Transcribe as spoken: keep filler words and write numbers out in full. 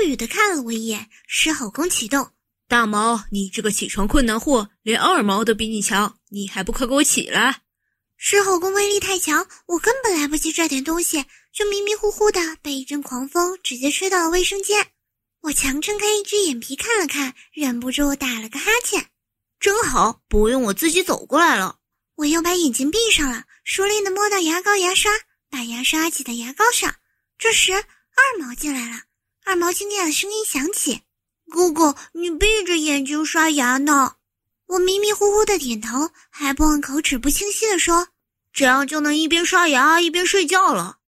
不语地看了我一眼，狮吼功启动。 大毛，你这个起床困难货，连二毛都比你强，你还不快给我起来！ 狮吼功威力太强，我根本来不及拽点东西，就迷迷糊糊的被一阵狂风直接吹到了卫生间。我强撑开一只眼皮看了看，忍不住打了个哈欠。 真好，不用我自己走过来了。 我又把眼睛闭上了，熟练地摸到牙膏牙刷，把牙刷挤在牙膏上。这时二毛进来了，二毛惊讶的声音响起： 哥哥，你闭着眼睛刷牙呢。 我迷迷糊糊的点头，还不忘口齿不清晰地说： 这样就能一边刷牙一边睡觉了。